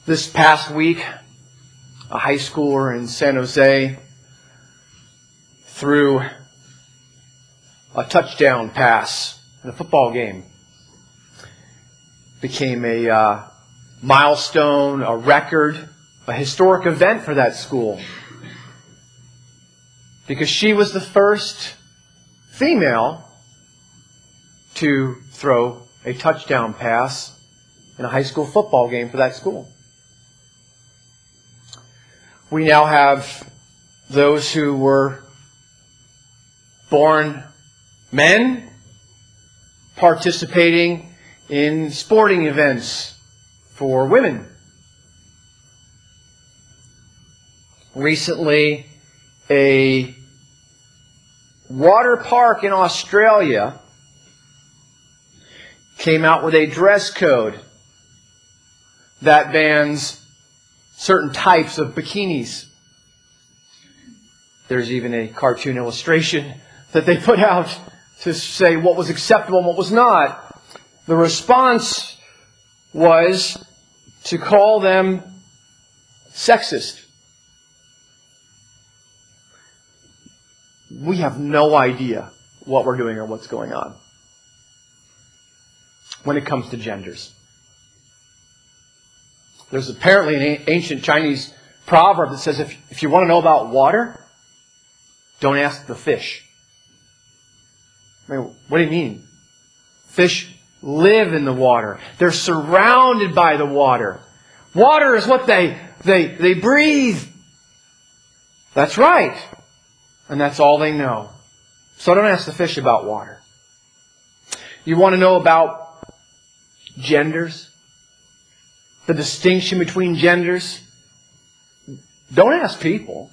This past week, a high schooler in San Jose threw a touchdown pass in a football game. Became a milestone, a record, a historic event for that school. Because she was the first female to throw a touchdown pass in a high school football game for that school. We now have those who were born men participating in sporting events for women. Recently, a water park in Australia came out with a dress code that bans certain types of bikinis. There's even a cartoon illustration that they put out to say what was acceptable and what was not. The response was to call them sexist. We have no idea what we're doing or what's going on when it comes to genders. There's apparently an ancient Chinese proverb that says if you want to know about water, don't ask the fish. I mean, what do you mean? Fish live in the water. They're surrounded by the water. Water is what they breathe. That's right. And that's all they know. So don't ask the fish about water. You want to know about genders? The distinction between genders? Don't ask people.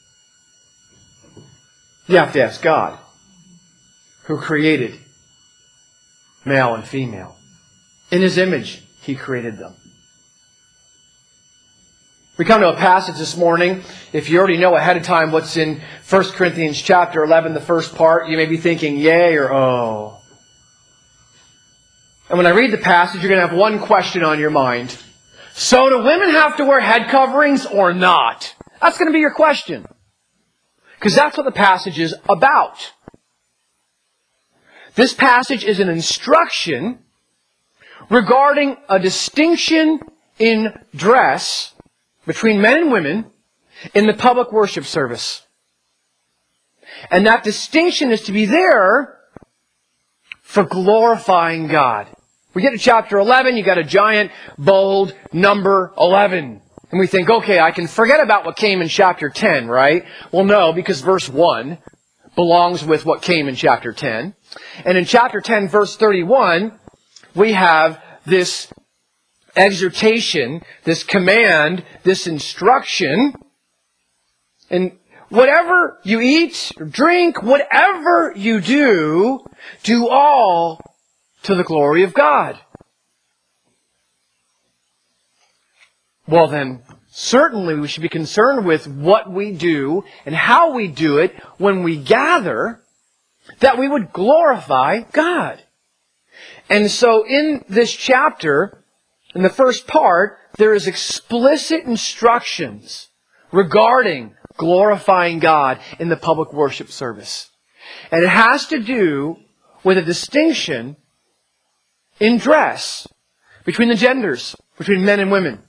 You have to ask God, who created male and female. In His image, He created them. We come to a passage this morning. If you already know ahead of time what's in 1 Corinthians chapter 11, the first part, you may be thinking, yay or oh. And when I read the passage, you're going to have one question on your mind. So do women have to wear head coverings or not? That's going to be your question. Because that's what the passage is about. This passage is an instruction regarding a distinction in dress between men and women in the public worship service. And that distinction is to be there for glorifying God. We get to chapter 11, you got a giant, bold number 11. And we think, okay, I can forget about what came in chapter 10, right? Well, no, because verse 1 belongs with what came in chapter 10. And in chapter 10, verse 31, we have this exhortation, this command, this instruction. And whatever you eat or drink, whatever you do, do all to the glory of God. Well then, certainly we should be concerned with what we do and how we do it when we gather, that we would glorify God. And so in this chapter, in the first part, there is explicit instructions regarding glorifying God in the public worship service. And it has to do with a distinction in dress between the genders, between men and women.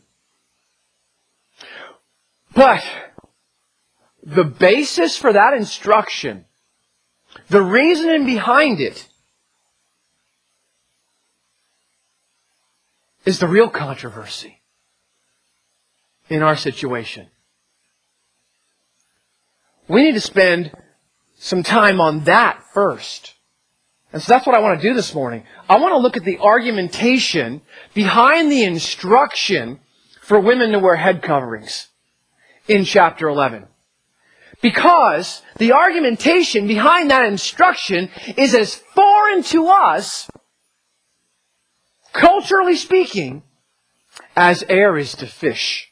But the basis for that instruction, the reasoning behind it, is the real controversy in our situation. We need to spend some time on that first. And so that's what I want to do this morning. I want to look at the argumentation behind the instruction for women to wear head coverings in chapter 11. Because the argumentation behind that instruction is as foreign to us, culturally speaking, as air is to fish.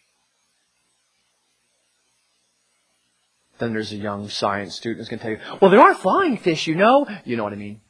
Then there's a young science student who's going to tell you, well, there are flying fish, you know. You know what I mean.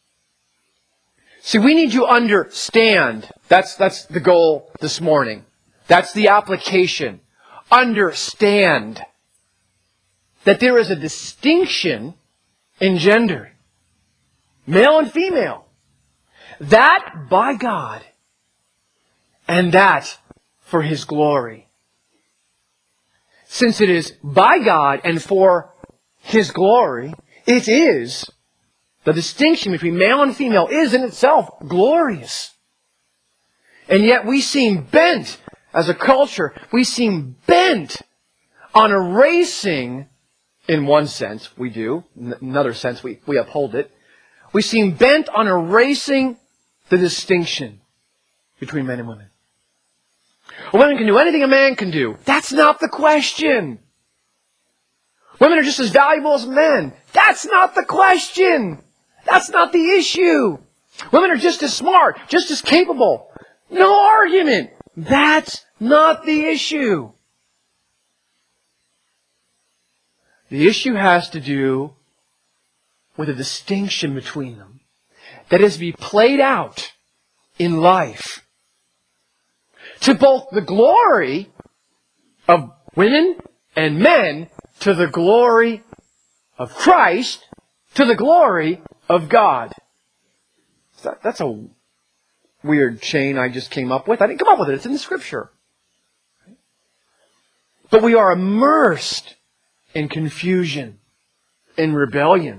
See, we need to understand. That's the goal this morning. That's the application. Understand that there is a distinction in gender. Male and female. That by God. And that for His glory. Since it is by God and for His glory, it is, the distinction between male and female is in itself glorious. And yet we seem bent, as a culture, we seem bent on erasing, in one sense we do, in another sense we uphold it, we seem bent on erasing the distinction between men and women. A woman can do anything a man can do. That's not the question. Women are just as valuable as men. That's not the question. That's not the issue. Women are just as smart, just as capable. No argument. That's not the issue. The issue has to do with a distinction between them that is to be played out in life to both the glory of women and men, to the glory of Christ, to the glory of God. That's a weird chain I just came up with. I didn't come up with it. It's in the Scripture. But we are immersed in confusion, in rebellion.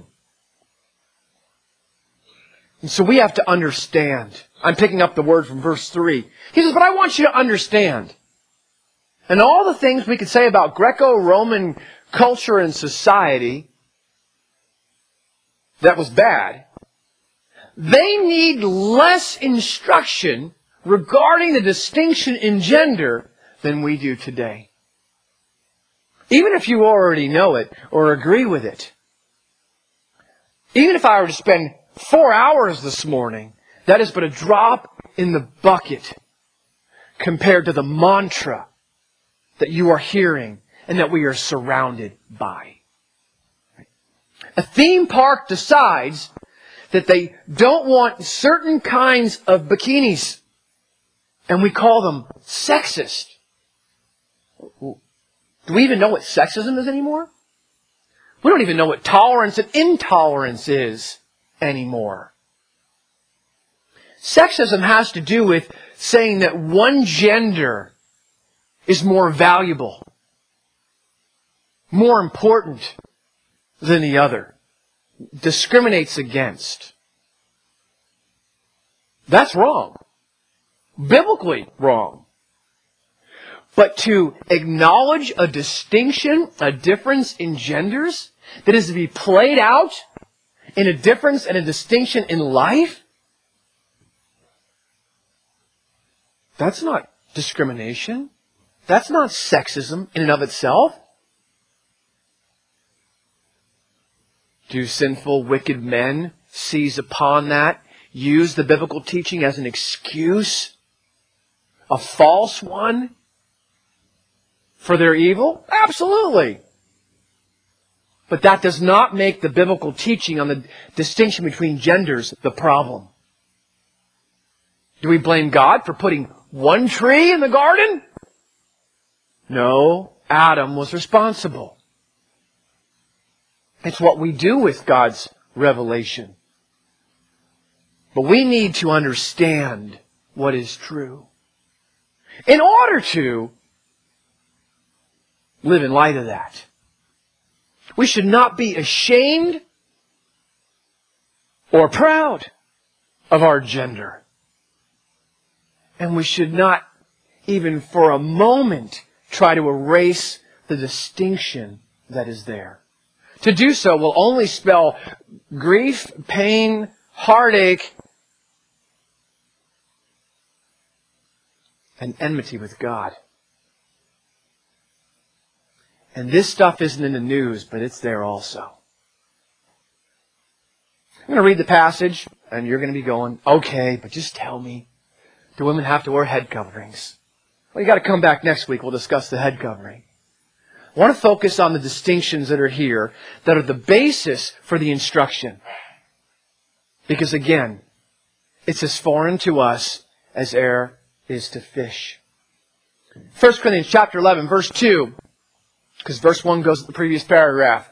And so we have to understand. I'm picking up the word from verse 3. He says, but I want you to understand. And all the things we could say about Greco-Roman culture and society that was bad, they need less instruction regarding the distinction in gender than we do today. Even if you already know it or agree with it. Even if I were to spend 4 hours this morning, that is but a drop in the bucket compared to the mantra that you are hearing and that we are surrounded by. A theme park decides that they don't want certain kinds of bikinis, and we call them sexist. Do we even know what sexism is anymore? We don't even know what tolerance and intolerance is anymore. Sexism has to do with saying that one gender is more valuable, more important than the other, discriminates against. That's wrong. Biblically wrong. But to acknowledge a distinction, a difference in genders that is to be played out in a difference and a distinction in life, that's not discrimination. That's not sexism in and of itself. Do sinful, wicked men seize upon that, use the biblical teaching as an excuse, a false one, for their evil? Absolutely. But that does not make the biblical teaching on the distinction between genders the problem. Do we blame God for putting one tree in the garden? No, Adam was responsible. It's what we do with God's revelation. But we need to understand what is true in order to live in light of that. We should not be ashamed or proud of our gender. And we should not even for a moment try to erase the distinction that is there. To do so will only spell grief, pain, heartache, and enmity with God. And this stuff isn't in the news, but it's there also. I'm going to read the passage, and you're going to be going, okay, but just tell me, do women have to wear head coverings? Well, you got to come back next week. We'll discuss the head covering. I want to focus on the distinctions that are here, that are the basis for the instruction. Because again, it's as foreign to us as air is to fish. 1 Corinthians chapter 11, verse 2, because verse 1 goes with the previous paragraph.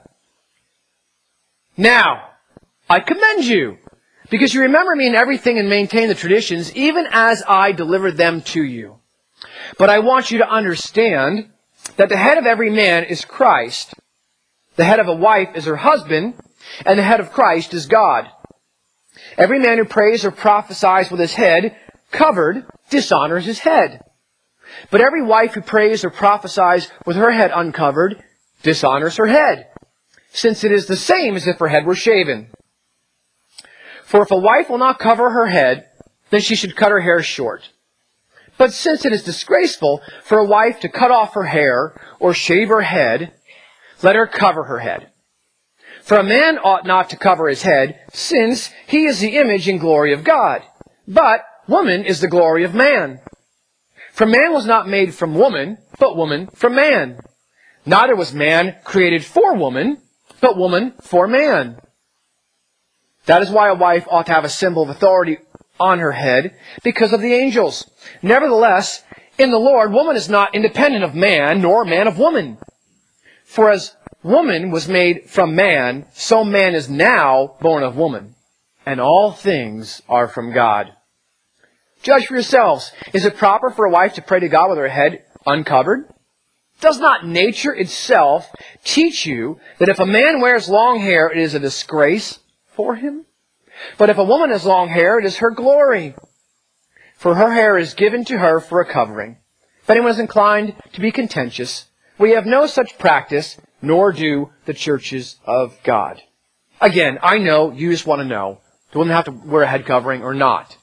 Now, I commend you, because you remember me in everything and maintain the traditions, even as I delivered them to you. But I want you to understand that the head of every man is Christ, the head of a wife is her husband, and the head of Christ is God. Every man who prays or prophesies with his head covered dishonors his head. But every wife who prays or prophesies with her head uncovered dishonors her head, since it is the same as if her head were shaven. For if a wife will not cover her head, then she should cut her hair short. But since it is disgraceful for a wife to cut off her hair or shave her head, let her cover her head. For a man ought not to cover his head, since he is the image and glory of God. But woman is the glory of man. For man was not made from woman, but woman from man. Neither was man created for woman, but woman for man. That is why a wife ought to have a symbol of authority on her head, because of the angels. Nevertheless, in the Lord, woman is not independent of man, nor man of woman. For as woman was made from man, so man is now born of woman. And all things are from God. Judge for yourselves. Is it proper for a wife to pray to God with her head uncovered? Does not nature itself teach you that if a man wears long hair, it is a disgrace for him? But if a woman has long hair, it is her glory. For her hair is given to her for a covering. If anyone is inclined to be contentious, we have no such practice, nor do the churches of God. Again, I know you just want to know, do women have to wear a head covering or not?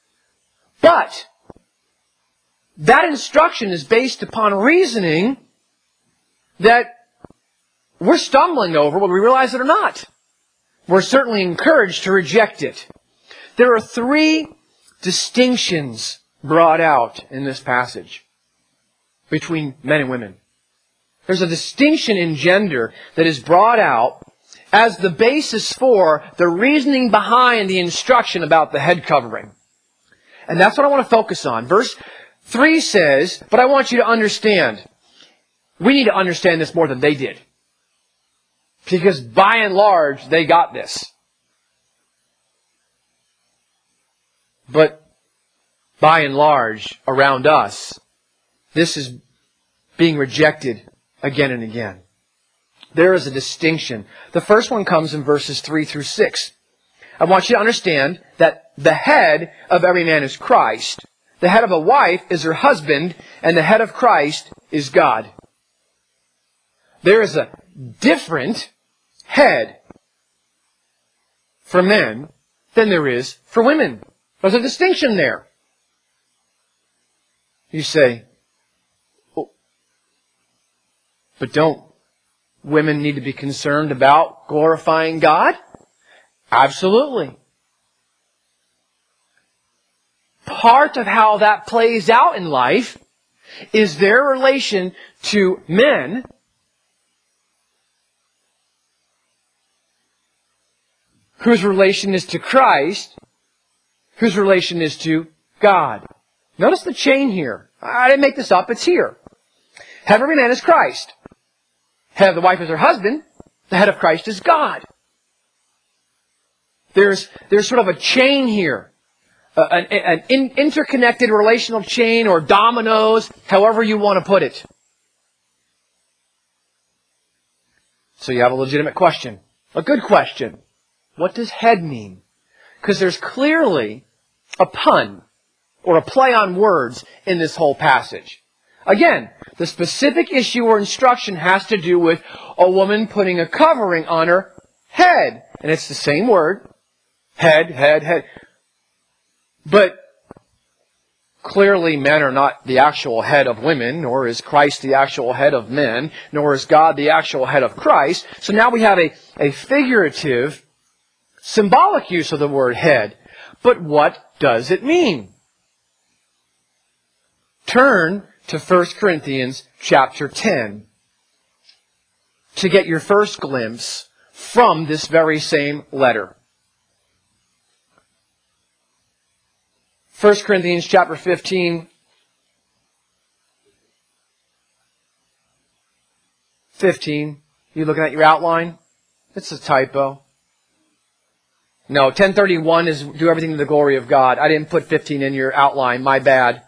But that instruction is based upon reasoning that we're stumbling over whether we realize it or not. We're certainly encouraged to reject it. There are three distinctions brought out in this passage between men and women. There's a distinction in gender that is brought out as the basis for the reasoning behind the instruction about the head covering. And that's what I want to focus on. Verse 3 says, but I want you to understand. We need to understand this more than they did. Because by and large, they got this. But by and large, around us, this is being rejected again and again. There is a distinction. The first one comes in verses 3 through 6. I want you to understand that the head of every man is Christ. The head of a wife is her husband, and the head of Christ is God. There is a different head for men than there is for women. There's a distinction there. You say, oh, but don't women need to be concerned about glorifying God? Absolutely. Part of how that plays out in life is their relation to men whose relation is to Christ, whose relation is to God. Notice the chain here. I didn't make this up, it's here. Head of every man is Christ. Head of the wife is her husband. The head of Christ is God. There's sort of a chain here. An interconnected relational chain or dominoes, however you want to put it. So you have a legitimate question. A good question. What does head mean? Because there's clearly a pun or a play on words in this whole passage. Again, the specific issue or instruction has to do with a woman putting a covering on her head. And it's the same word. Head. But clearly men are not the actual head of women, nor is Christ the actual head of men, nor is God the actual head of Christ. So now we have a figurative, symbolic use of the word head. But what does it mean? Turn to 1 Corinthians chapter 10 to get your first glimpse from this very same letter. 1 Corinthians chapter 15, 15. You looking at your outline? It's a typo. No, 1031 is do everything to the glory of God. I didn't put 15 in your outline. My bad.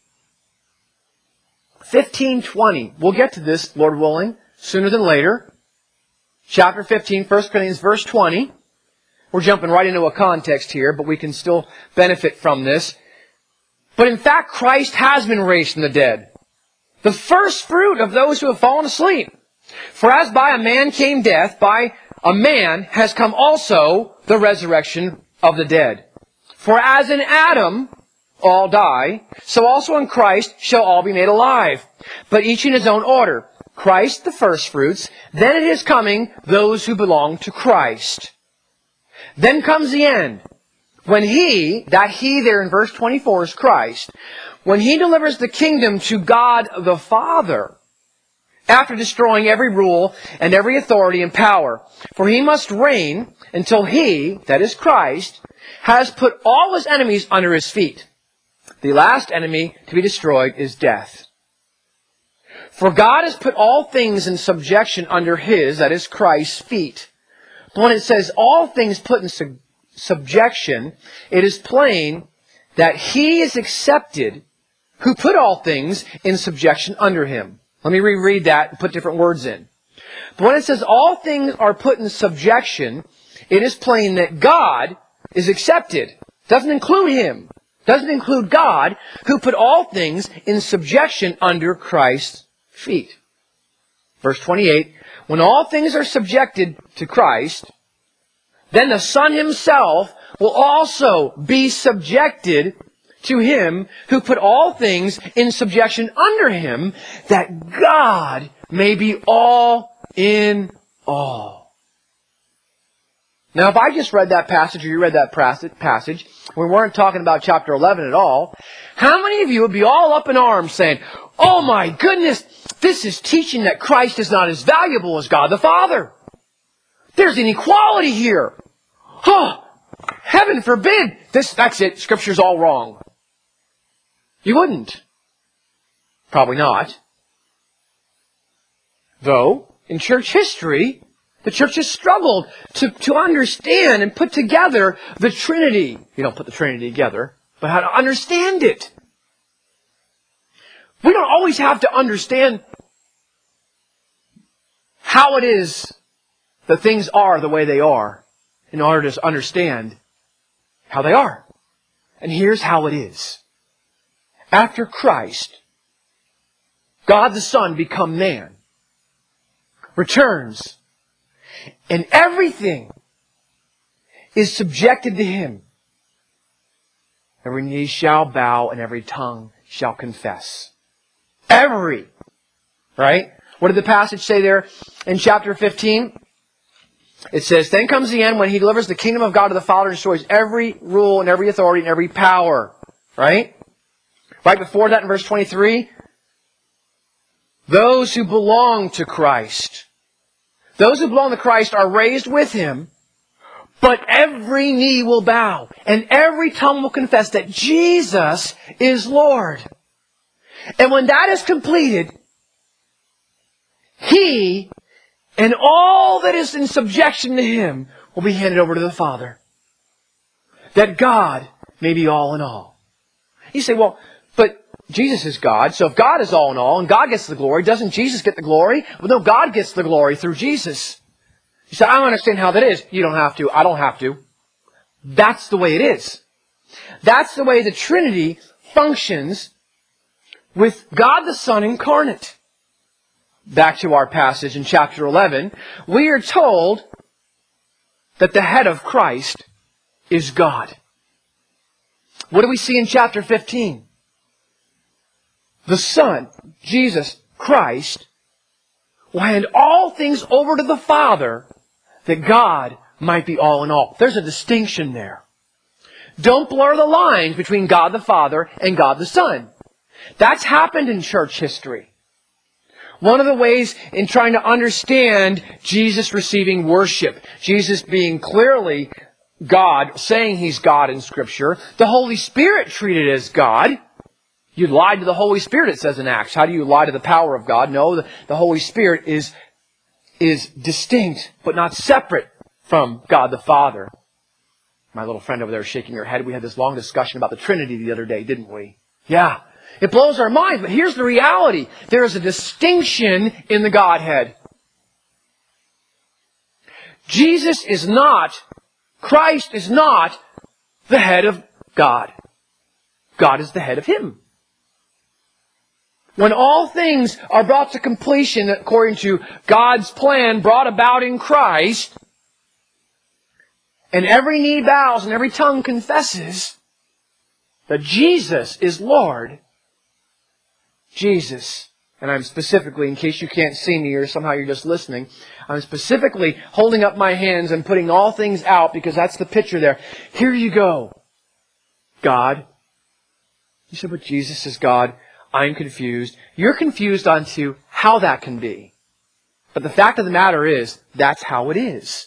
15:20. We'll get to this, Lord willing, sooner than later. Chapter 15, 1 Corinthians, verse 20. We're jumping right into a context here, but we can still benefit from this. But in fact, Christ has been raised from the dead, the first fruit of those who have fallen asleep. For as by a man came death, by a man has come also the resurrection of the dead. For as in Adam all die, so also in Christ shall all be made alive, but each in his own order. Christ the firstfruits, then at his coming those who belong to Christ. Then comes the end, when he, that he there in verse 24 is Christ, when he delivers the kingdom to God the Father, after destroying every rule and every authority and power. For he must reign until he, that is Christ, has put all his enemies under his feet. The last enemy to be destroyed is death. For God has put all things in subjection under his, that is Christ's, feet. But when it says all things put in subjection, it is plain that he is accepted who put all things in subjection under him. Let me reread that and put different words in. But when it says all things are put in subjection, it is plain that God is accepted. Doesn't include him. Doesn't include God, who put all things in subjection under Christ's feet. Verse 28, when all things are subjected to Christ, then the Son himself will also be subjected to him who put all things in subjection under him, that God may be all in all. Now, if I just read that passage, or you read that passage, we weren't talking about chapter 11 at all, how many of you would be all up in arms saying, oh my goodness, this is teaching that Christ is not as valuable as God the Father. There's inequality here. Oh, heaven forbid. That's it. Scripture's all wrong. You wouldn't. Probably not. Though, in church history, the church has struggled to understand and put together the Trinity. You don't put the Trinity together, but how to understand it. We don't always have to understand how it is that things are the way they are in order to understand how they are. And here's how it is. After Christ, God the Son become man, returns, and everything is subjected to him. Every knee shall bow and every tongue shall confess. Every. Right? What did the passage say there in chapter 15? It says, then comes the end when he delivers the kingdom of God to the Father and destroys every rule and every authority and every power. Right? Right before that in verse 23, those who belong to Christ. Those who belong to Christ are raised with him, but every knee will bow and every tongue will confess that Jesus is Lord. And when that is completed, he and all that is in subjection to him will be handed over to the Father, that God may be all in all. You say, well, but Jesus is God, so if God is all in all and God gets the glory, doesn't Jesus get the glory? Well, no, God gets the glory through Jesus. You say, I don't understand how that is. You don't have to. I don't have to. That's the way it is. That's the way the Trinity functions with God the Son incarnate. Back to our passage in chapter 11, we are told that the head of Christ is God. What do we see in chapter 15? The Son, Jesus Christ, will hand all things over to the Father that God might be all in all. There's a distinction there. Don't blur the lines between God the Father and God the Son. That's happened in church history. One of the ways in trying to understand Jesus receiving worship, Jesus being clearly God, saying He's God in Scripture, the Holy Spirit treated as God. You lied to the Holy Spirit, it says in Acts. How do you lie to the power of God? No, the Holy Spirit is is distinct, but not separate from God the Father. My little friend over there is shaking her head. We had this long discussion about the Trinity the other day, didn't we? Yeah. It blows our minds, but here's the reality. There is a distinction in the Godhead. Christ is not the head of God. God is the head of Him. When all things are brought to completion according to God's plan brought about in Christ, and every knee bows and every tongue confesses that Jesus is Lord, Jesus, and I'm specifically, in case you can't see me or somehow you're just listening, I'm specifically holding up my hands and putting all things out because that's the picture there. Here you go. God. You said, but Jesus is God. I'm confused. You're confused onto how that can be. But the fact of the matter is, that's how it is.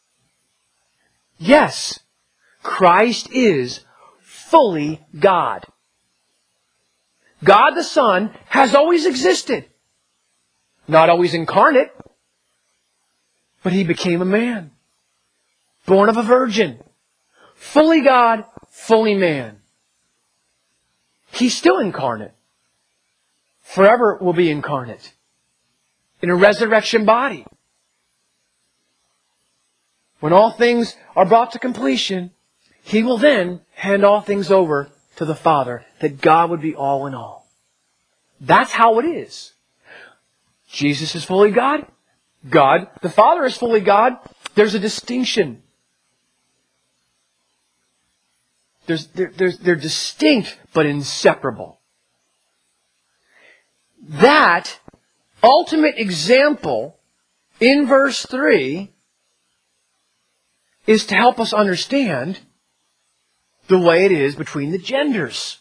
Yes, Christ is fully God. God the Son has always existed. Not always incarnate, but He became a man. Born of a virgin. Fully God, fully man. He's still incarnate. Forever will be incarnate. In a resurrection body. When all things are brought to completion, He will then hand all things over to the Father, that God would be all in all. That's how it is. Jesus is fully God. God, the Father is fully God. There's a distinction. They're distinct but inseparable. That ultimate example in verse 3 is to help us understand the way it is between the genders.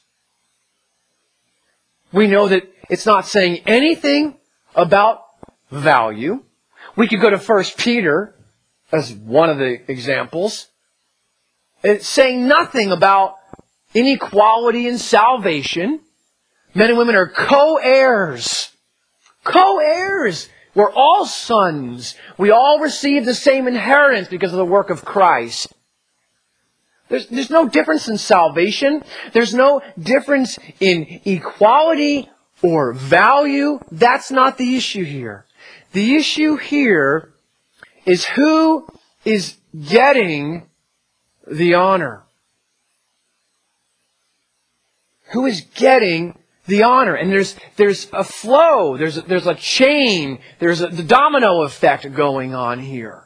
We know that it's not saying anything about value. We could go to 1 Peter as one of the examples. It's saying nothing about inequality in salvation. Men and women are co-heirs. Co-heirs. We're all sons. We all receive the same inheritance because of the work of Christ. There's no difference in salvation. There's no difference in equality or value. That's not the issue here. The issue here is who is getting the honor. Who is getting the honor? And there's a flow. There's a chain. There's the domino effect going on here.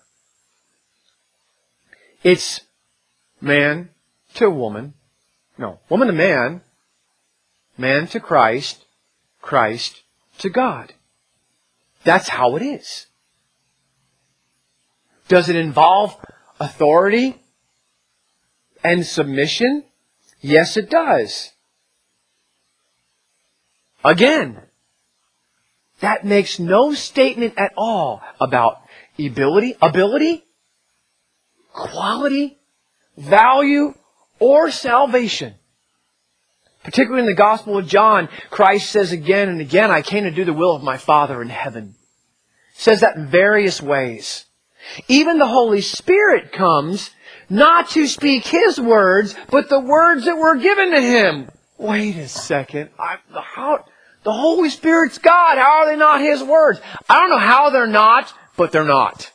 It's man to woman. No, woman to man. Man to Christ. Christ to God. That's how it is. Does it involve authority and submission? Yes, it does. Again, that makes no statement at all about ability, quality, value, or salvation. Particularly in the Gospel of John, Christ says again and again, I came to do the will of my Father in heaven. Says that in various ways. Even the Holy Spirit comes not to speak His words, but the words that were given to Him. Wait a second. The Holy Spirit's God. How are they not His words? I don't know how they're not, but they're not.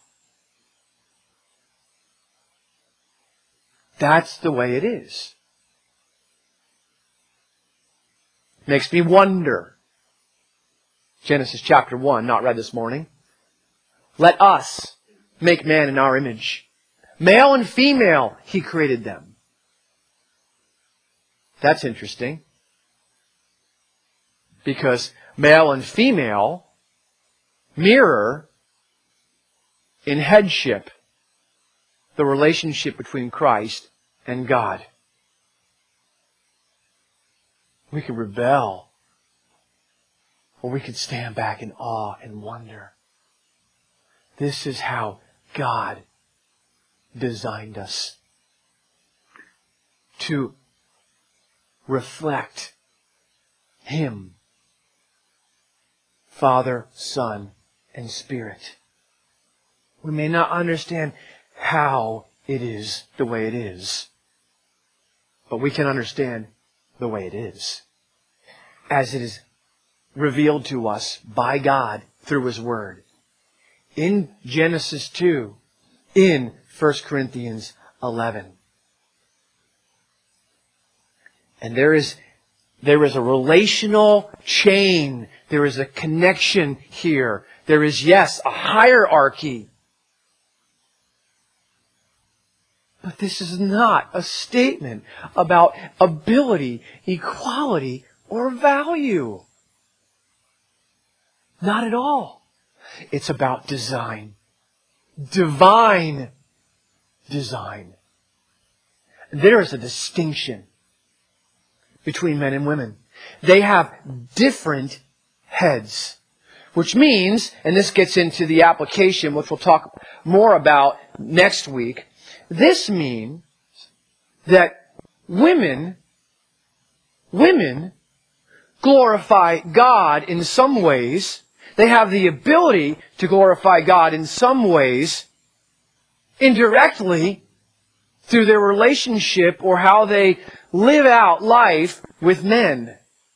That's the way it is. Makes me wonder. Genesis chapter 1, not read this morning. Let us make man in our image. Male and female, He created them. That's interesting. Because male and female mirror in headship the relationship between Christ and God. We could rebel, or we could stand back in awe and wonder. This is how God designed us to reflect Him, Father, Son, and Spirit. We may not understand how it is the way it is, but we can understand the way it is, as it is revealed to us by God through His Word. In Genesis 2, in 1 Corinthians 11. And there is a relational chain. There is a connection here. There is, yes, a hierarchy. But this is not a statement about ability, equality, or value. Not at all. It's about design. Divine design. There is a distinction between men and women. They have different heads. Which means, and this gets into the application, which we'll talk more about next week, this means that women glorify God in some ways. They have the ability to glorify God in some ways, indirectly, through their relationship or how they live out life with men,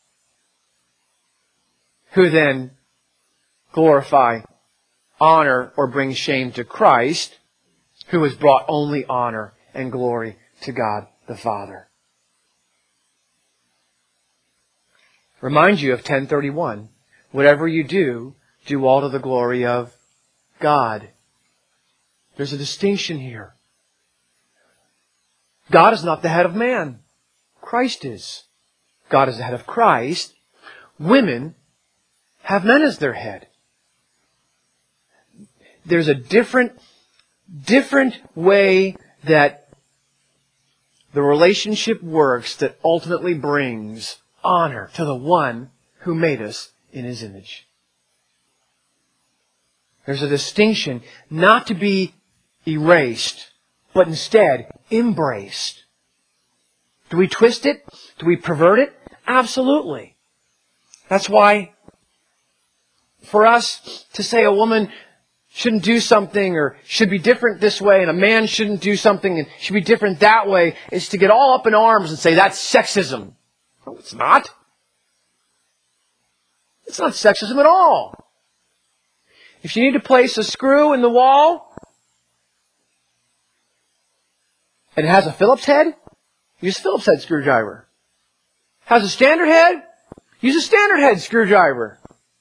who then glorify, honor, or bring shame to Christ, who has brought only honor and glory to God the Father. Remind you of 10:31. Whatever you do, do all to the glory of God. There's a distinction here. God is not the head of man. Christ is. God is the head of Christ. Women have men as their head. There's a different way that the relationship works that ultimately brings honor to the one who made us in His image. There's a distinction not to be erased, but instead embraced. Do we twist it? Do we pervert it? Absolutely. That's why for us to say a woman shouldn't do something or should be different this way and a man shouldn't do something and should be different that way is to get all up in arms and say that's sexism. No, it's not. It's not sexism at all. If you need to place a screw in the wall and it has a Phillips head, use a Phillips head screwdriver. Has a standard head, use a standard head screwdriver.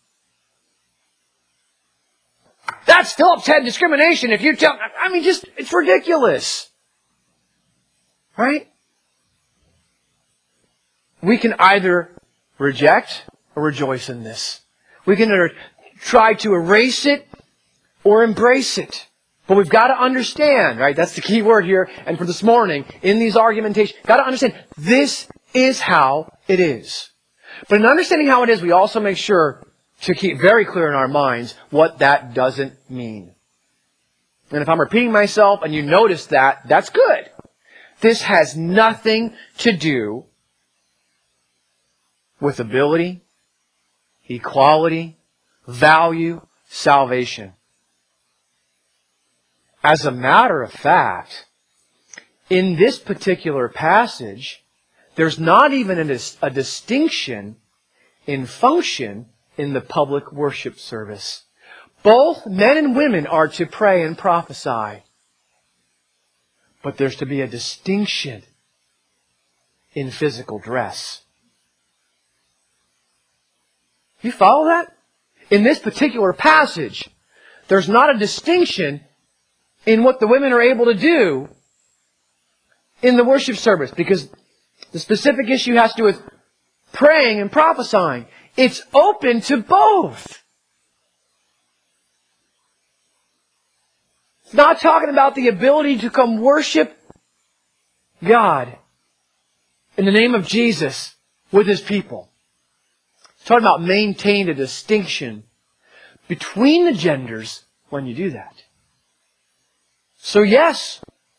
That's Phillips head discrimination if you tell... it's ridiculous. Right? We can either reject or rejoice in this. We can either try to erase it or embrace it. But we've got to understand, right? That's the key word here. And for this morning, in these argumentations, got to understand this is how it is. But in understanding how it is, we also make sure to keep very clear in our minds what that doesn't mean. And if I'm repeating myself and you notice that, that's good. This has nothing to do with ability, equality, value, salvation. As a matter of fact, in this particular passage, there's not even a distinction in function in the public worship service. Both men and women are to pray and prophesy. But there's to be a distinction in physical dress. You follow that? In this particular passage, there's not a distinction in what the women are able to do in the worship service, because the specific issue has to do with praying and prophesying. It's open to both. It's not talking about the ability to come worship God in the name of Jesus with His people. It's talking about maintain a distinction between the genders when you do that. So yes,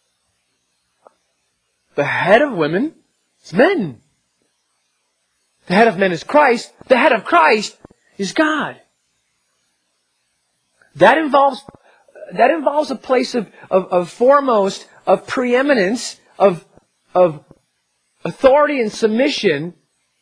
the head of women is men. The head of men is Christ. The head of Christ is God. That involves that involves a place of foremost, of preeminence, of authority and submission,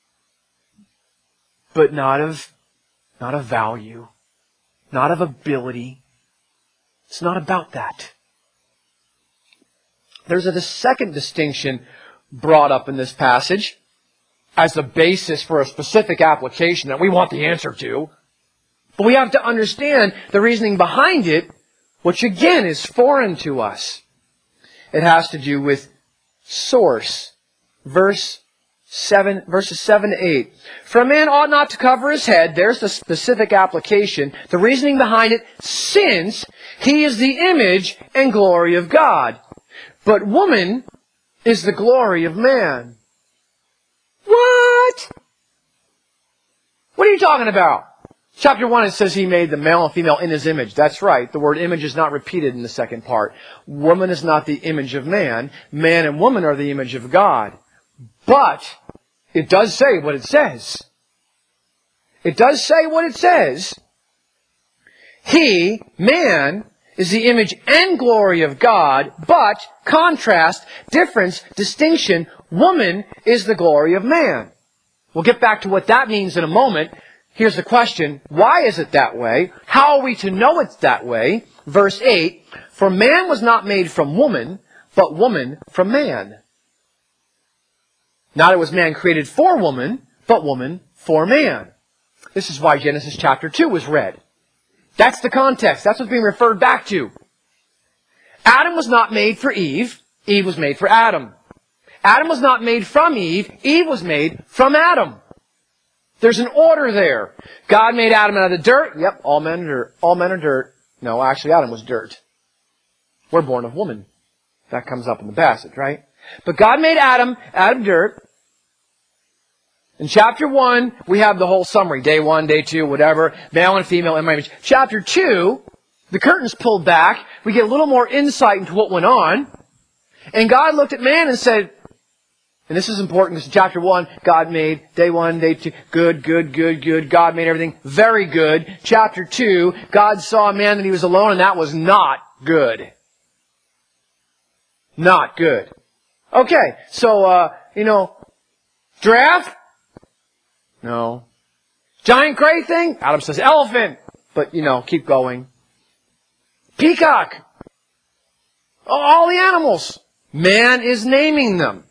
but not of value, not of ability. It's not about that. There's a second distinction brought up in this passage as the basis for a specific application that we want the answer to. But we have to understand the reasoning behind it, which again is foreign to us. It has to do with source. Verses 7 to 8. For a man ought not to cover his head. There's the specific application. The reasoning behind it, since he is the image and glory of God. But woman is the glory of man. What? What are you talking about? Chapter 1, it says he made the male and female in his image. That's right. The word image is not repeated in the second part. Woman is not the image of man. Man and woman are the image of God. But it does say what it says. It does say what it says. He, man, is the image and glory of God, but, contrast, difference, distinction, woman is the glory of man. We'll get back to what that means in a moment. Here's the question. Why is it that way? How are we to know it's that way? Verse 8, for man was not made from woman, but woman from man. Not it was man created for woman, but woman for man. This is why Genesis chapter 2 was read. That's the context. That's what's being referred back to. Adam was not made for Eve. Eve was made for Adam. Adam was not made from Eve. Eve was made from Adam. There's an order there. God made Adam out of the dirt. Yep, all men are dirt. All men are dirt. No, actually Adam was dirt. We're born of woman. That comes up in the passage, right? But God made Adam out of dirt. In chapter 1, we have the whole summary. Day 1, day 2, whatever. Male and female in my image. Chapter 2, the curtain's pulled back. We get a little more insight into what went on. And God looked at man and said, and this is important because in chapter 1, God made day 1, day 2, good, good, good, good. God made everything very good. Chapter 2, God saw man that he was alone, and that was not good. Not good. Okay, so, giraffe? No. Giant gray thing? Adam says elephant. But, keep going. Peacock. All the animals. Man is naming them.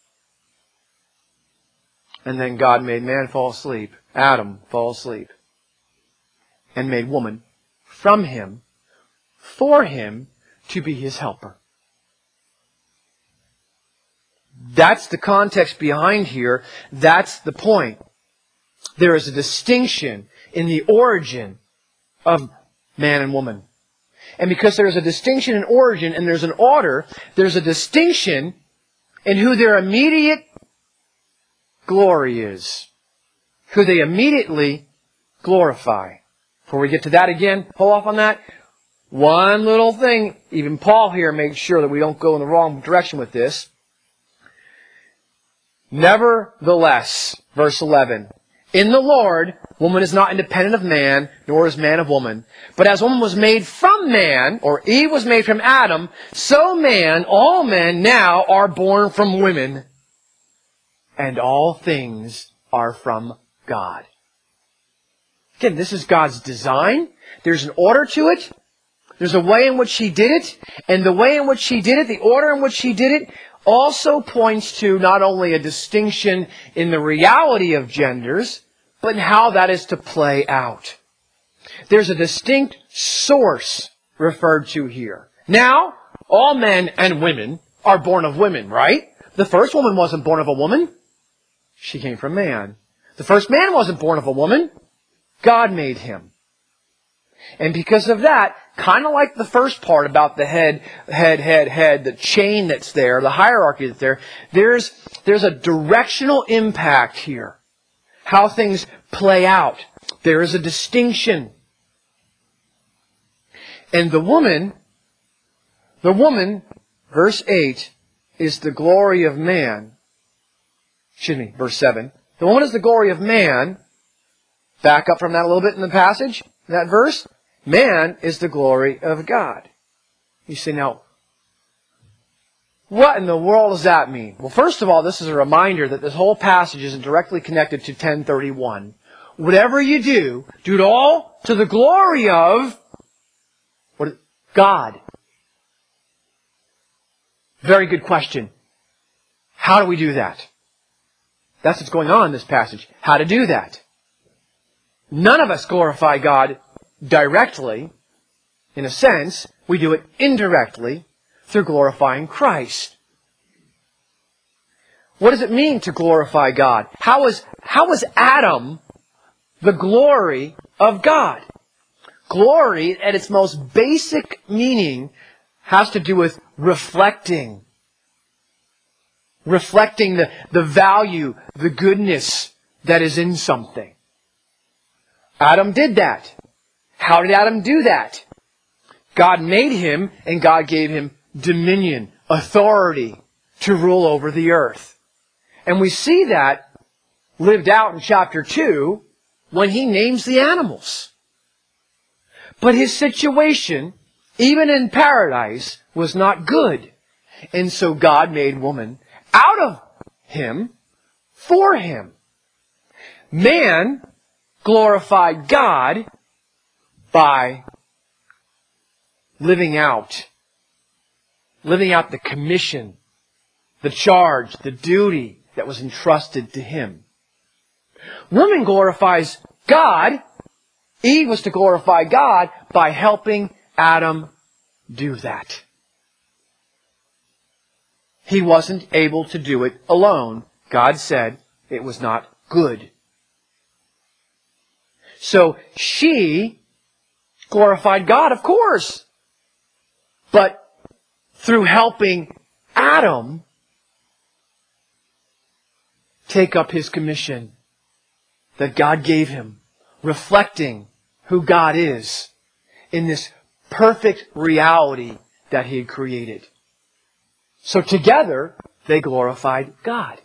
And then God made man fall asleep. Adam fall asleep. And made woman from him, for him, to be his helper. That's the context behind here. That's the point. There is a distinction in the origin of man and woman. And because there is a distinction in origin and there's an order, there's a distinction in who their immediate glory is. Who they immediately glorify. Before we get to that again, hold off on that. One little thing, even Paul here makes sure that we don't go in the wrong direction with this. Nevertheless, verse 11, in the Lord, woman is not independent of man, nor is man of woman. But as woman was made from man, or Eve was made from Adam, so man, all men now are born from women. And all things are from God. Again, this is God's design. There's an order to it. There's a way in which He did it. And the way in which He did it, the order in which He did it, also points to not only a distinction in the reality of genders, but in how that is to play out. There's a distinct source referred to here. Now, all men and women are born of women, right? The first woman wasn't born of a woman. She came from man. The first man wasn't born of a woman. God made him. And because of that, kind of like the first part about the head, the chain that's there, the hierarchy that's there, there's a directional impact here. How things play out. There is a distinction. And the woman, verse 8, is the glory of man. Verse 7. The woman is the glory of man. Back up from that a little bit in the passage, that verse. Man is the glory of God. You say, now, what in the world does that mean? Well, first of all, this is a reminder that this whole passage isn't directly connected to 10:31. Whatever you do it all to the glory of God. Very good question. How do we do that? That's what's going on in this passage. How to do that. None of us glorify God directly. In a sense, we do it indirectly through glorifying Christ. What does it mean to glorify God? How is Adam the glory of God? Glory, at its most basic meaning, has to do with reflecting. Reflecting the value, the goodness that is in something. Adam did that. How did Adam do that? God made him, and God gave him dominion, authority to rule over the earth. And we see that lived out in chapter 2 when he names the animals. But his situation, even in paradise, was not good. And so God made woman out of him for him. Man glorified God by living out the commission, the charge, the duty that was entrusted to him. Woman glorifies God. Eve was to glorify God by helping Adam do that. He wasn't able to do it alone. God said it was not good. So she glorified God, of course. But through helping Adam take up his commission that God gave him, reflecting who God is in this perfect reality that He had created. So together, they glorified God.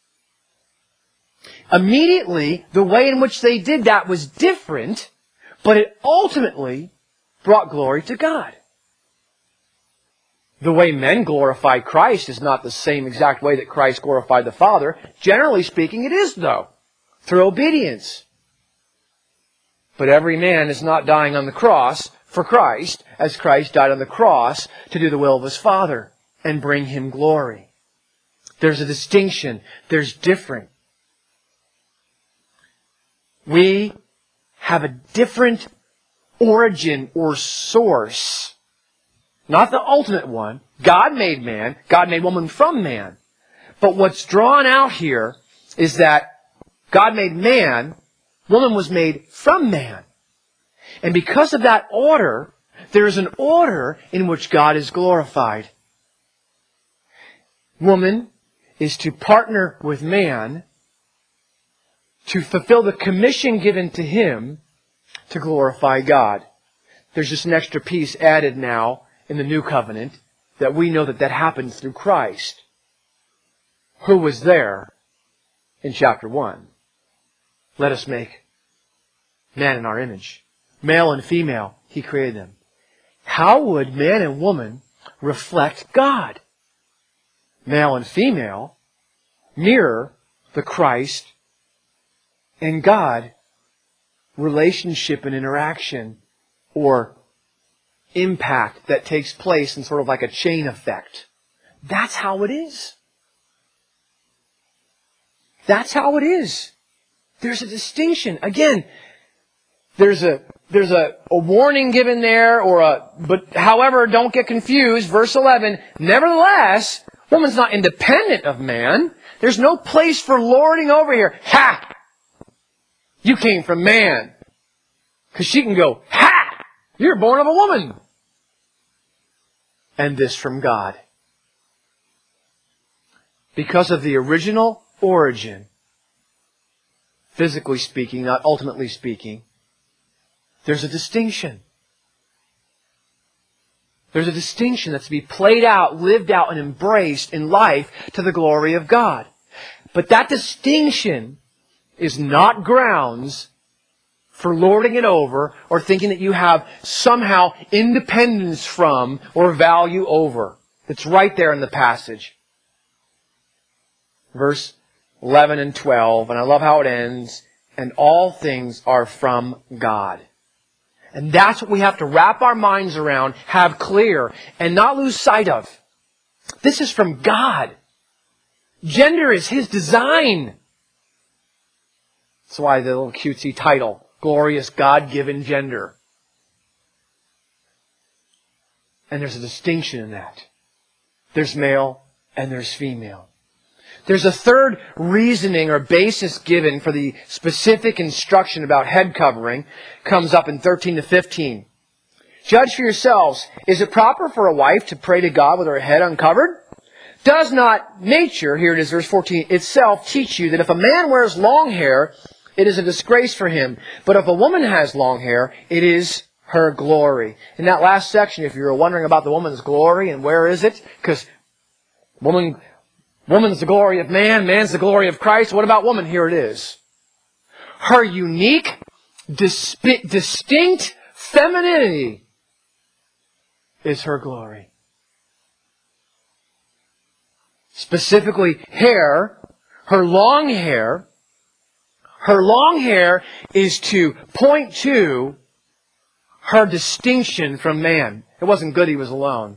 Immediately, the way in which they did that was different, but it ultimately brought glory to God. The way men glorify Christ is not the same exact way that Christ glorified the Father. Generally speaking, it is, though, through obedience. But every man is not dying on the cross for Christ, as Christ died on the cross to do the will of His Father and bring Him glory. There's a distinction. There's different. We have a different origin or source. Not the ultimate one. God made man. God made woman from man. But what's drawn out here is that God made man. Woman was made from man. And because of that order, there is an order in which God is glorified. Woman is to partner with man to fulfill the commission given to him to glorify God. There's just an extra piece added now in the new covenant that we know that happens through Christ, who was there in chapter 1. Let us make man in our image. Male and female, He created them. How would man and woman reflect God? Male and female mirror the Christ and God relationship and interaction or impact that takes place in sort of like a chain effect. That's how it is. That's how it is. There's a distinction. Again, there's a warning given there, but however, don't get confused. Verse 11, nevertheless, woman's not independent of man. There's no place for lording over here. Ha! You came from man. Because she can go, ha! You're born of a woman. And this from God. Because of the original origin, physically speaking, not ultimately speaking, there's a distinction. There's a distinction that's to be played out, lived out, and embraced in life to the glory of God. But that distinction is not grounds for lording it over or thinking that you have somehow independence from or value over. It's right there in the passage. Verse 11 and 12, and I love how it ends, and all things are from God. And that's what we have to wrap our minds around, have clear, and not lose sight of. This is from God. Gender is His design. That's why the little cutesy title, Glorious God-Given Gender. And there's a distinction in that. There's male and there's female. There's a third reasoning or basis given for the specific instruction about head covering. Comes up in 13 to 15. Judge for yourselves. Is it proper for a wife to pray to God with her head uncovered? Does not nature, here it is, verse 14, itself teach you that if a man wears long hair, it is a disgrace for him. But if a woman has long hair, it is her glory. In that last section, if you were wondering about the woman's glory and where is it, because woman's the glory of man, man's the glory of Christ. What about woman? Here it is. Her unique, distinct femininity is her glory. Specifically, hair, her long hair. Her long hair is to point to her distinction from man. It wasn't good he was alone.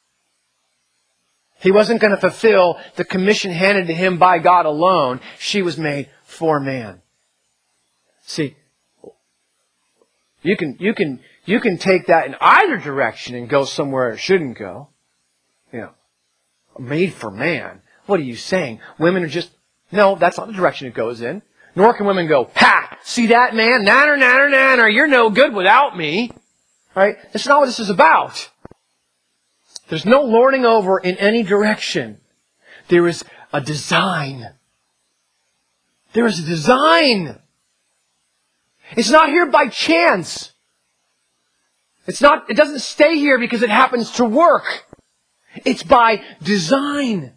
He wasn't going to fulfill the commission handed to him by God alone. She was made for man. See, you can take that in either direction and go somewhere it shouldn't go. You know, made for man. What are you saying? Women are just... No, that's not the direction it goes in. Nor can women go, ha! See that man? Nanner, nanner, nanner. You're no good without me. Right? That's not what this is about. There's no lording over in any direction. There is a design. There is a design. It's not here by chance. It doesn't stay here because it happens to work. It's by design.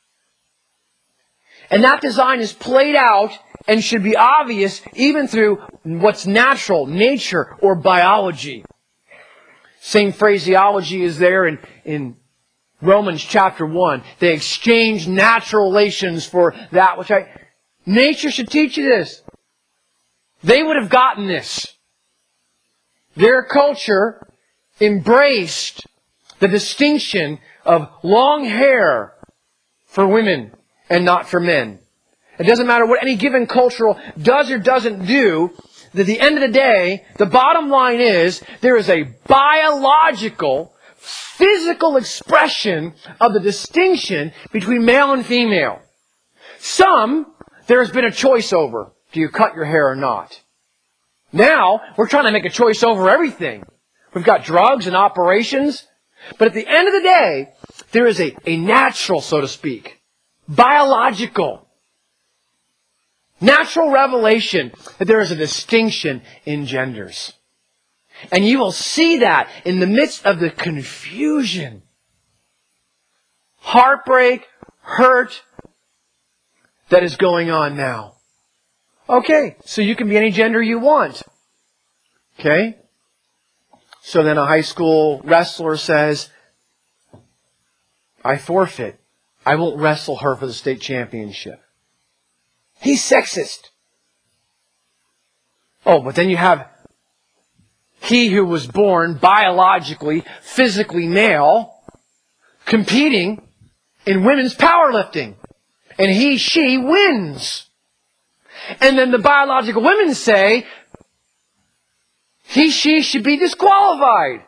And that design is played out and should be obvious even through what's natural, nature, or biology. Same phraseology is there in Romans chapter 1. They exchange natural relations for that which Nature should teach you this. They would have gotten this. Their culture embraced the distinction of long hair for women and not for men. It doesn't matter what any given cultural does or doesn't do. At the end of the day, the bottom line is there is a biological, physical expression of the distinction between male and female. Some, there has been a choice over. Do you cut your hair or not? Now, we're trying to make a choice over everything. We've got drugs and operations. But at the end of the day, there is a natural, so to speak, biological, natural revelation that there is a distinction in genders. And you will see that in the midst of the confusion, heartbreak, hurt that is going on now. Okay, so you can be any gender you want. Okay? So then a high school wrestler says, I forfeit. I won't wrestle her for the state championship. He's sexist. Oh, but then you have he who was born biologically, physically male, competing in women's powerlifting. And she wins. And then the biological women say, she should be disqualified.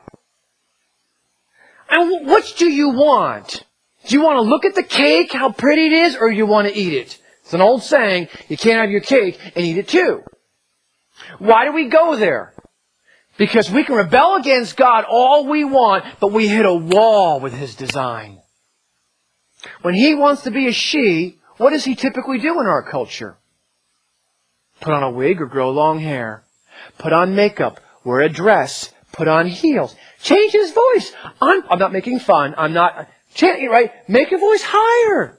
And which do you want? Do you want to look at the cake, how pretty it is, or do you want to eat it? It's an old saying, you can't have your cake and eat it too. Why do we go there? Because we can rebel against God all we want, but we hit a wall with His design. When He wants to be a she, what does He typically do in our culture? Put on a wig or grow long hair. Put on makeup, wear a dress, put on heels. Change His voice. I'm not making fun. I'm not chanting, right? Make your voice higher.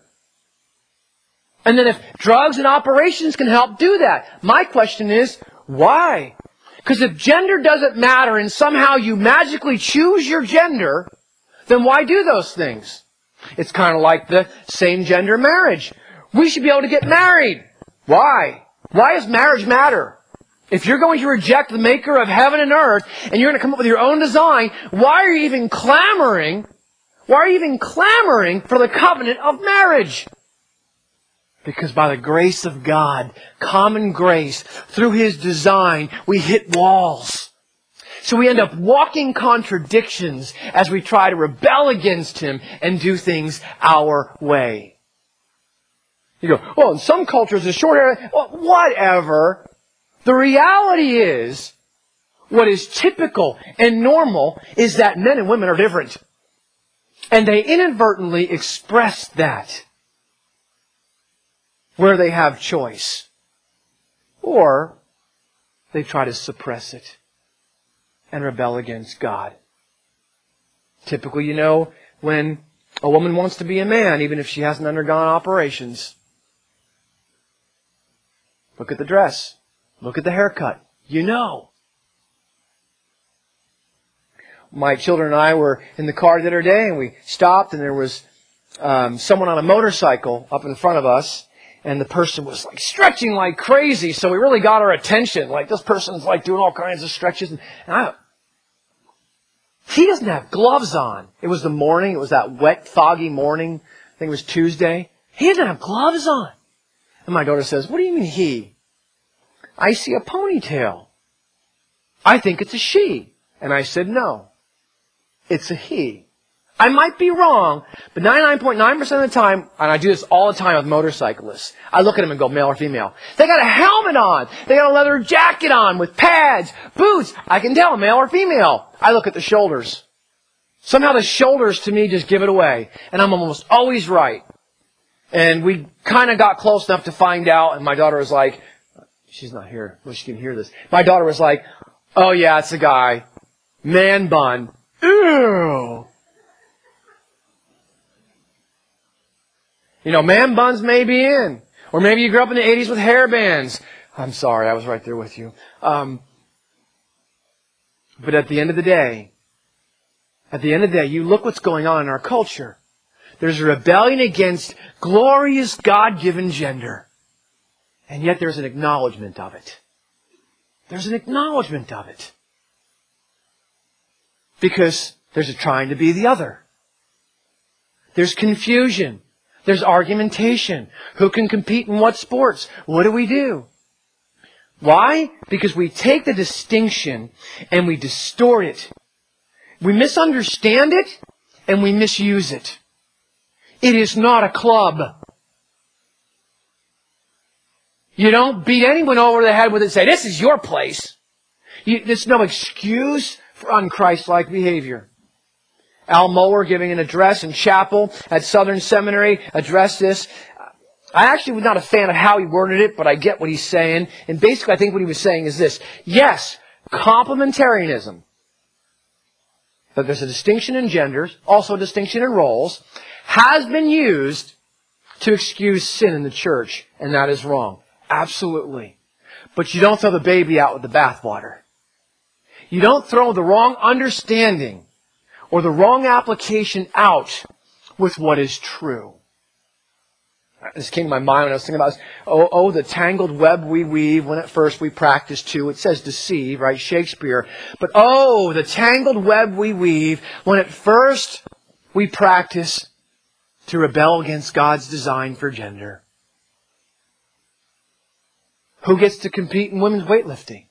And then if drugs and operations can help do that, my question is, why? Because if gender doesn't matter and somehow you magically choose your gender, then why do those things? It's kind of like the same-gender marriage. We should be able to get married. Why? Why does marriage matter? If you're going to reject the maker of heaven and earth and you're going to come up with your own design, why are you even clamoring? Why are you even clamoring for the covenant of marriage? Because by the grace of God, common grace, through His design, we hit walls. So we end up walking contradictions as we try to rebel against Him and do things our way. You go, well, in some cultures, the short hair, well, whatever. The reality is, what is typical and normal is that men and women are different. And they inadvertently express that where they have choice. Or they try to suppress it and rebel against God. Typically, when a woman wants to be a man, even if she hasn't undergone operations. Look at the dress. Look at the haircut. My children and I were in the car the other day and we stopped and there was someone on a motorcycle up in front of us. And the person was stretching like crazy, so we really got our attention. This person's doing all kinds of stretches. He doesn't have gloves on. It was the morning. It was that wet, foggy morning. I think it was Tuesday. He doesn't have gloves on. And my daughter says, "What do you mean he?" "I see a ponytail. I think it's a she." And I said, "No, it's a he." I might be wrong, but 99.9% of the time, and I do this all the time with motorcyclists, I look at them and go, male or female. They got a helmet on. They got a leather jacket on with pads, boots. I can tell, male or female. I look at the shoulders. Somehow the shoulders to me just give it away. And I'm almost always right. And we kind of got close enough to find out, and my daughter was like, she's not here. Well, she can hear this. My daughter was like, "Oh yeah, it's a guy. Man bun. Ew." Man buns may be in. Or maybe you grew up in the 80s with hair bands. I'm sorry, I was right there with you. But at the end of the day, you look what's going on in our culture. There's a rebellion against glorious God-given gender. And yet there's an acknowledgement of it. There's an acknowledgement of it. Because there's a trying to be the other. There's confusion. There's argumentation. Who can compete in what sports? What do we do? Why? Because we take the distinction and we distort it. We misunderstand it and we misuse it. It is not a club. You don't beat anyone over the head with it and say, "This is your place." There's no excuse for unchristlike behavior. Al Mohler, giving an address in chapel at Southern Seminary, addressed this. I actually was not a fan of how he worded it, but I get what he's saying. And basically, I think what he was saying is this. Yes, complementarianism, that there's a distinction in genders, also a distinction in roles, has been used to excuse sin in the church, and that is wrong. Absolutely. But you don't throw the baby out with the bathwater. You don't throw the wrong understanding or the wrong application out with what is true. This came to my mind when I was thinking about this. Oh, the tangled web we weave when at first we practice to. It says deceive, right? Shakespeare. But oh, the tangled web we weave when at first we practice to rebel against God's design for gender. Who gets to compete in women's weightlifting?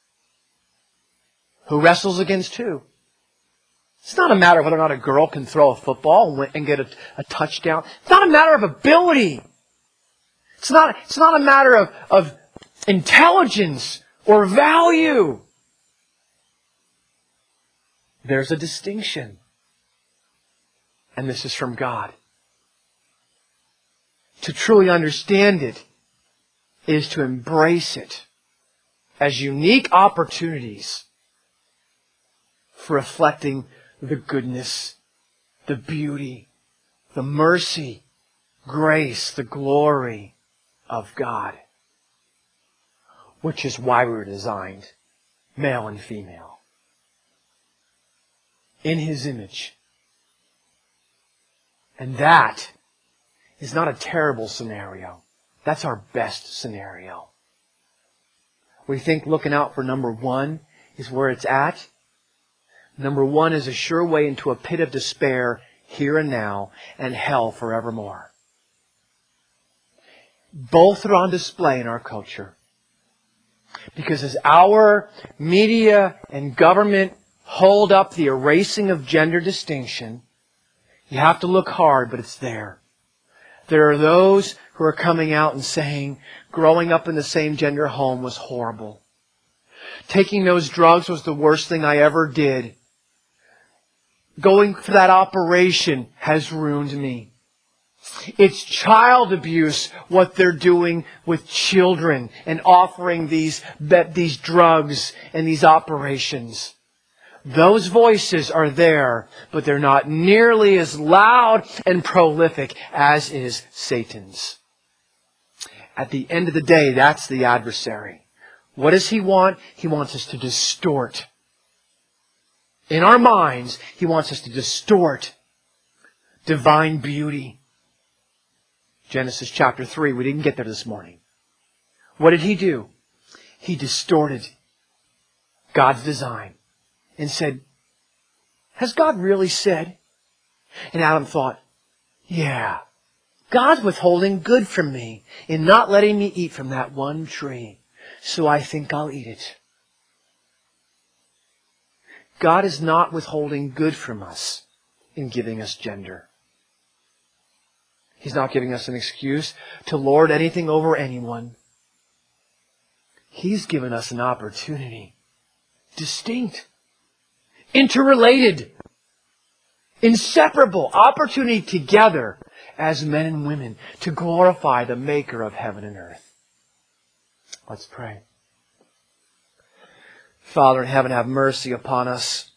Who wrestles against who? It's not a matter of whether or not a girl can throw a football and get a touchdown. It's not a matter of ability. It's not a matter of intelligence or value. There's a distinction. And this is from God. To truly understand it is to embrace it as unique opportunities for reflecting the goodness, the beauty, the mercy, grace, the glory of God. Which is why we were designed. male and female, in His image. And that is not a terrible scenario. That's our best scenario. We think looking out for number one is where it's at. Number one is a sure way into a pit of despair here and now and hell forevermore. Both are on display in our culture. Because as our media and government hold up the erasing of gender distinction, you have to look hard, but it's there. There are those who are coming out and saying, growing up in the same gender home was horrible. Taking those drugs was the worst thing I ever did. Going for that operation has ruined me. It's child abuse what they're doing with children and offering these drugs and these operations. Those voices are there, but they're not nearly as loud and prolific as is Satan's. At the end of the day, that's the adversary. What does he want? He wants us to distort. In our minds, he wants us to distort divine beauty. Genesis chapter 3, we didn't get there this morning. What did he do? He distorted God's design and said, has God really said? And Adam thought, yeah, God's withholding good from me in not letting me eat from that one tree. So I think I'll eat it. God is not withholding good from us in giving us gender. He's not giving us an excuse to lord anything over anyone. He's given us an opportunity. Distinct. Interrelated. Inseparable opportunity together as men and women to glorify the Maker of heaven and earth. Let's pray. Father in heaven, have mercy upon us.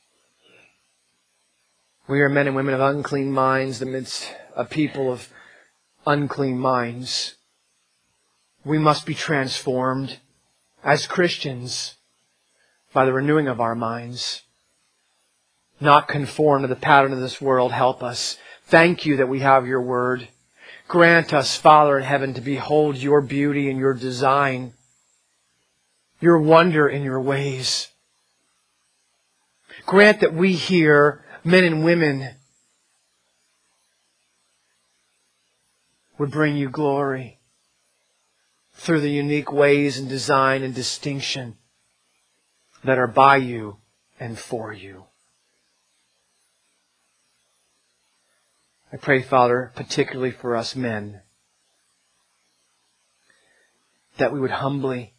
We are men and women of unclean minds amidst a people of unclean minds. We must be transformed as Christians by the renewing of our minds. Not conform to the pattern of this world. Help us. Thank you that we have your word. Grant us, Father in heaven, to behold your beauty and your design, your wonder in your ways. Grant that we hear men and women would bring you glory through the unique ways and design and distinction that are by you and for you. I pray, Father, particularly for us men, that we would humbly,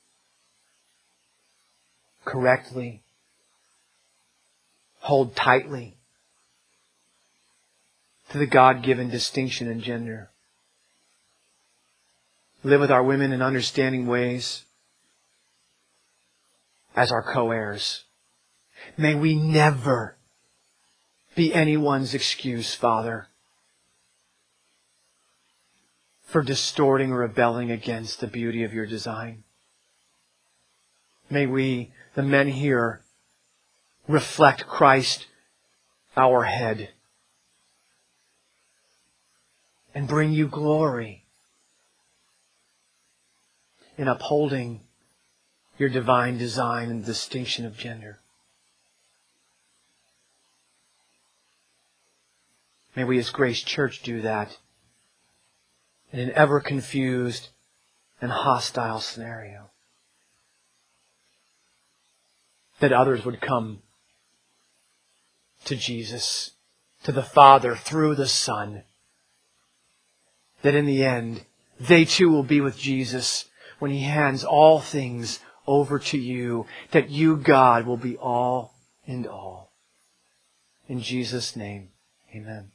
correctly, hold tightly to the God-given distinction in gender. Live with our women in understanding ways as our co-heirs. May we never be anyone's excuse, Father, for distorting or rebelling against the beauty of your design. May we, the men here, reflect Christ, our head, and bring you glory in upholding your divine design and distinction of gender. May we as Grace Church do that in an ever confused and hostile scenario. That others would come to Jesus, to the Father through the Son. That in the end, they too will be with Jesus when He hands all things over to you. That you, God, will be all and all. In Jesus' name, amen.